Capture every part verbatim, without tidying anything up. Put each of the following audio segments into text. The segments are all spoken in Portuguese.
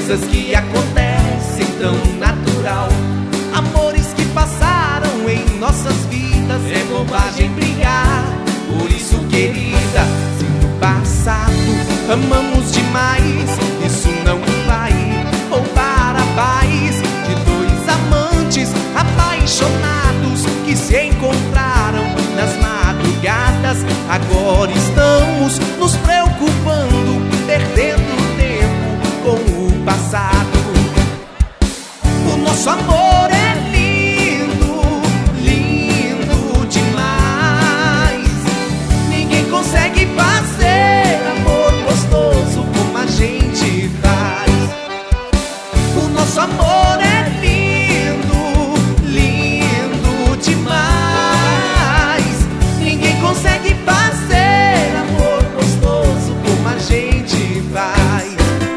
coisas que acontecem tão natural. Amores que passaram em nossas vidas, é bobagem brigar. Por isso, querida, se no passado amamos demais, isso não vai roubar a paz de dois amantes apaixonados que se encontraram nas madrugadas. Agora estamos nos preocupando, perdendo tempo com o passado. O nosso amor é lindo, lindo demais. Ninguém consegue fazer amor gostoso como a gente faz. O nosso amor é lindo, lindo demais. Ninguém consegue fazer amor gostoso como a gente faz.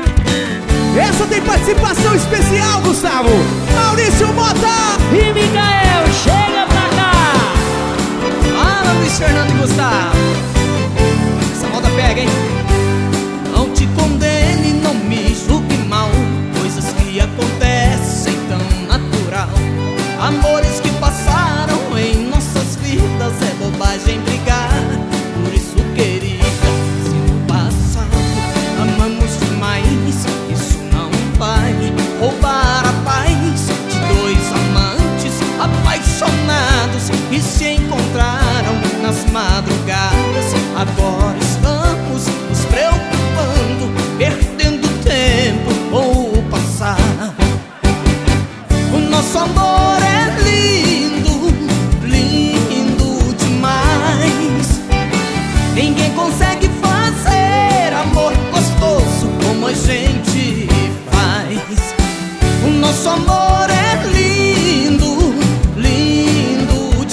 Essa tem participação especial, Gustavo, Maurício Mota e Micael, chega pra cá. Fala, Luiz Fernando e Gustavo. Essa moda pega, hein? Não te condene, não me julgue mal. Coisas que acontecem tão natural. Amores que passaram em nossas vidas, é bobagem brigar. Por isso, querida, se no passado amamos demais, isso não vai roubar a paz de dois amantes apaixonados que se encontraram nas madrugadas. Agora estamos nos preocupando, perdendo tempo com o passado. O nosso amor é lindo, lindo demais. Ninguém consegue fazer amor gostoso como a gente faz. O nosso amor é lindo, lindo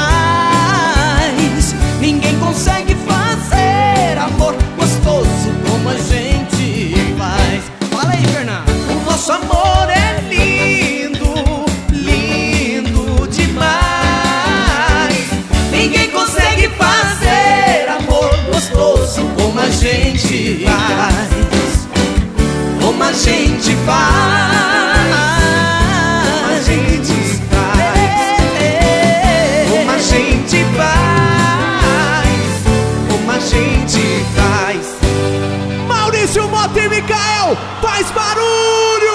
demais. Ninguém consegue fazer amor gostoso como a gente faz. Fala aí, Fernando. O nosso amor é lindo, lindo demais. Ninguém consegue fazer amor gostoso como a gente faz. Como a gente faz. Como a gente faz. Como a gente faz. Como a gente faz. Maurício Mota e Micael, faz barulho!